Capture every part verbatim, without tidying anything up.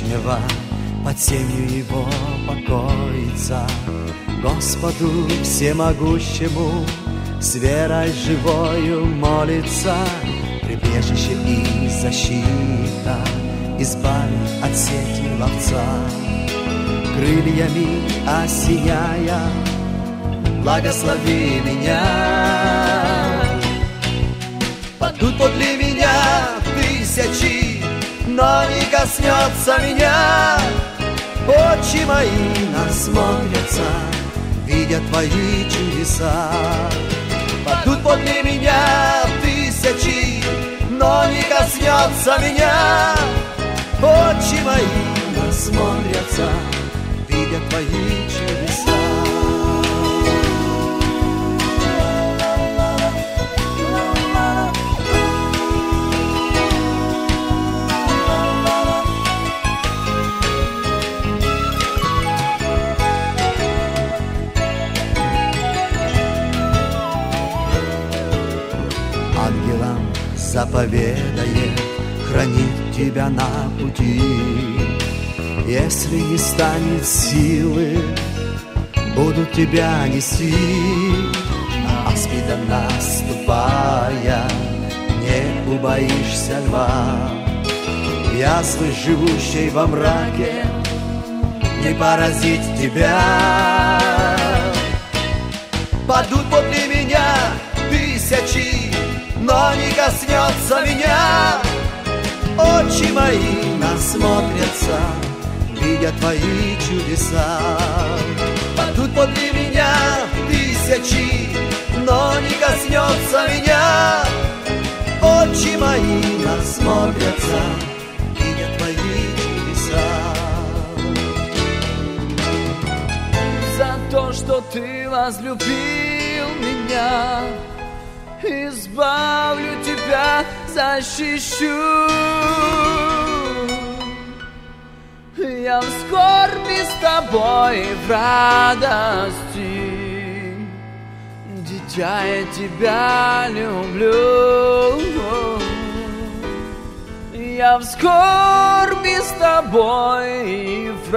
Вышнего, под сенью его покоится. Господу всемогущему с верой живою молится. Прибежище и защита, избави от сети ловца. Крыльями осияя, благослови меня. Падут подле меня тысячи, но не коснется меня. Очи мои насмотрятся, видя твои чудеса. Падут подле меня тысячи, но не коснется меня. Очи мои насмотрятся, видя твои чудеса. Ангелам заповедает хранить тебя на пути. Если не станет силы, будут тебя нести. На аспида наступая, не убоишься льва. Язвы, живущей во мраке, не поразить тебя. Падут подле меня тысячи, но не коснется меня. Очи мои насмотрятся, видя твои чудеса. Падут подле меня тысячи, но не коснется меня. Очи мои насмотрятся, видя твои чудеса. За то, что ты возлюбил меня, избавлю тебя, защищу. Я в скорби с тобой в радости, дитя, я тебя люблю. Я в скорби с тобой и в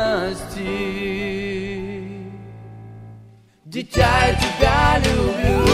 радости, дитя, я тебя люблю.